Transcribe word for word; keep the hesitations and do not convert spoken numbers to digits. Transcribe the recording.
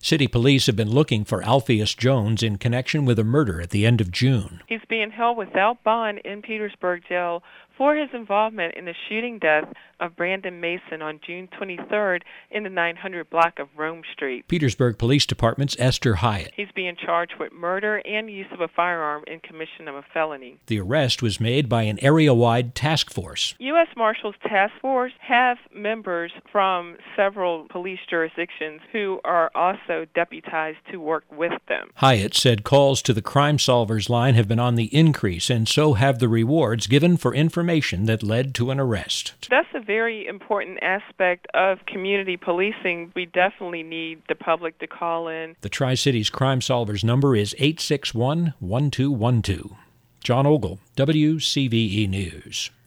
City police have been looking for Alpheus Jones in connection with a murder at the end of June. He's being held without bond in Petersburg Jail for his involvement in the shooting death of Brandon Mason on June twenty-third in the nine hundred block of Rome Street. Petersburg Police Department's Esther Hyatt. He's being charged with murder and use of a firearm in commission of a felony. The arrest was made by an area-wide task force. U S Marshals Task Force have members from several police jurisdictions who are also deputized to work with them. Hyatt said calls to the Crime Solvers line have been on the increase, and so have the rewards given for information that led to an arrest. That's a very important aspect of community policing. We definitely need the public to call in. The Tri-Cities Crime Solvers number is eight six one, one two one two. John Ogle, W C V E News.